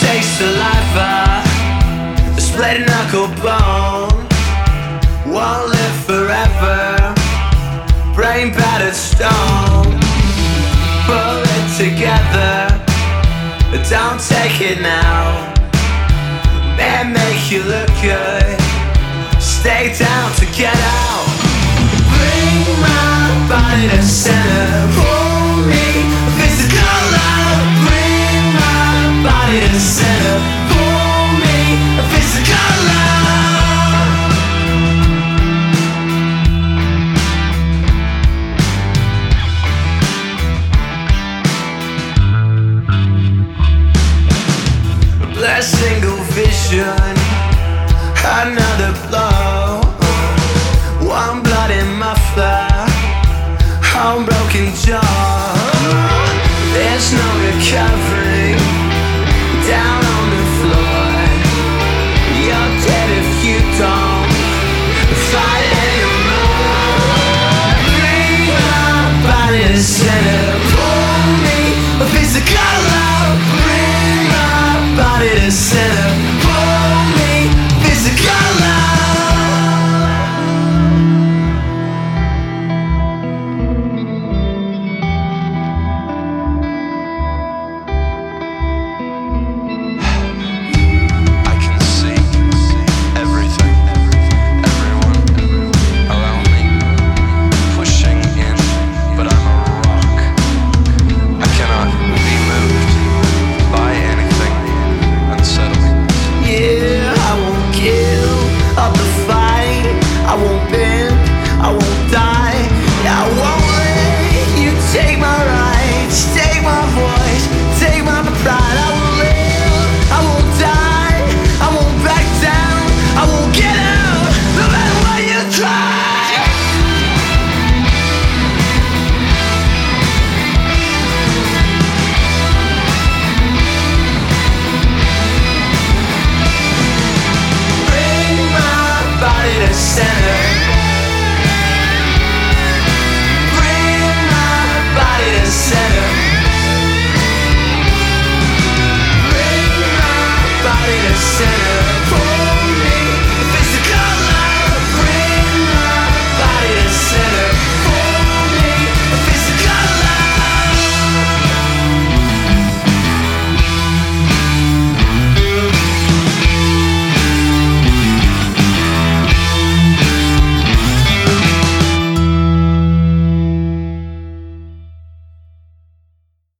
takes saliva, a split knuckle bone, won't live forever, brain battered stone. Pull it together, don't take it now. It make you look good, stay down to get out. Bring my body to center, pull me physical love. Bring my body to center, pull me physical love. A single vision, another blow. One bloody muffler, unbroken jaw. There's no recovery, down on the floor. You're dead if you don't fight anymore. Bring my body to center, pull me a physical love. Bring my body to center, pull me physical love. I can see everything, everyone around me, pushing in, but I'm a rock. I cannot be moved by anything unsettling. Yeah, I won't give up the fight. I won't bend, I won't die. I won't let you take my rights, take my voice, take my pride. I will live, I won't die, I won't back down, I won't get out, no matter what you try. Bring my body to center. Bring my body to center. Bring my body to center.